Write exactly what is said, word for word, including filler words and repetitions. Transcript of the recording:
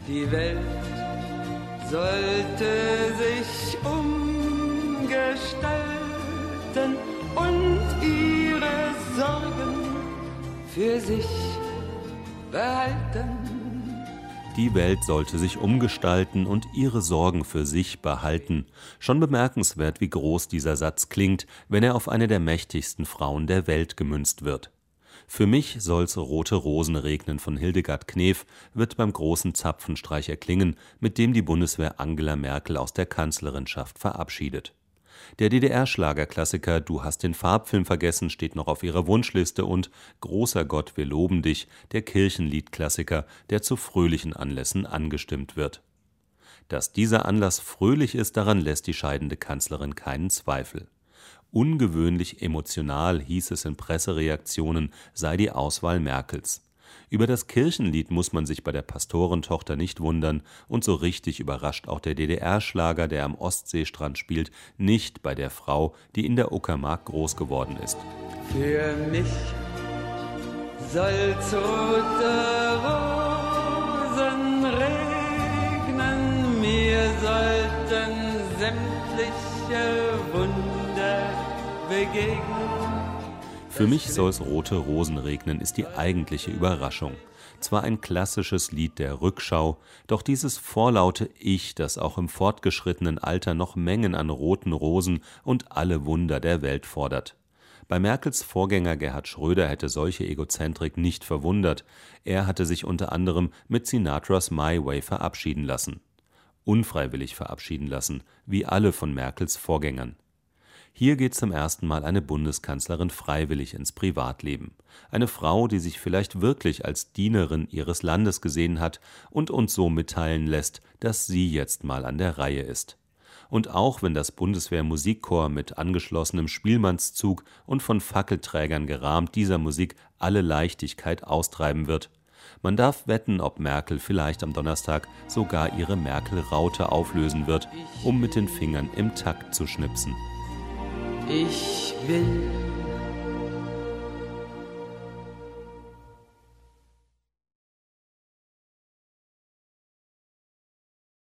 Die Welt sollte sich umgestalten und ihre Sorgen für sich behalten. Die Welt sollte sich umgestalten und ihre Sorgen für sich behalten. Schon bemerkenswert, wie groß dieser Satz klingt, wenn er auf eine der mächtigsten Frauen der Welt gemünzt wird. Für mich soll's rote Rosen regnen von Hildegard Knef wird beim großen Zapfenstreich erklingen, mit dem die Bundeswehr Angela Merkel aus der Kanzlerinschaft verabschiedet. Der D D R-Schlagerklassiker Du hast den Farbfilm vergessen steht noch auf ihrer Wunschliste und Großer Gott, wir loben dich, der Kirchenliedklassiker, der zu fröhlichen Anlässen angestimmt wird. Dass dieser Anlass fröhlich ist, daran lässt die scheidende Kanzlerin keinen Zweifel. Ungewöhnlich emotional, hieß es in Pressereaktionen, sei die Auswahl Merkels. Über das Kirchenlied muss man sich bei der Pastorentochter nicht wundern und so richtig überrascht auch der D D R-Schlager, der am Ostseestrand spielt, nicht bei der Frau, die in der Uckermark groß geworden ist. Für mich soll's rote Rosen regnen, mir sollten sämtliche Wunder begegnen. Für mich soll's rote Rosen regnen, ist die eigentliche Überraschung. Zwar ein klassisches Lied der Rückschau, doch dieses vorlaute Ich, das auch im fortgeschrittenen Alter noch Mengen an roten Rosen und alle Wunder der Welt fordert. Bei Merkels Vorgänger Gerhard Schröder hätte solche Egozentrik nicht verwundert. Er hatte sich unter anderem mit Sinatras My Way verabschieden lassen. Unfreiwillig verabschieden lassen, wie alle von Merkels Vorgängern. Hier geht zum ersten Mal eine Bundeskanzlerin freiwillig ins Privatleben. Eine Frau, die sich vielleicht wirklich als Dienerin ihres Landes gesehen hat und uns so mitteilen lässt, dass sie jetzt mal an der Reihe ist. Und auch wenn das Bundeswehr-Musikchor mit angeschlossenem Spielmannszug und von Fackelträgern gerahmt dieser Musik alle Leichtigkeit austreiben wird. Man darf wetten, ob Merkel vielleicht am Donnerstag sogar ihre Merkel-Raute auflösen wird, um mit den Fingern im Takt zu schnipsen. Ich will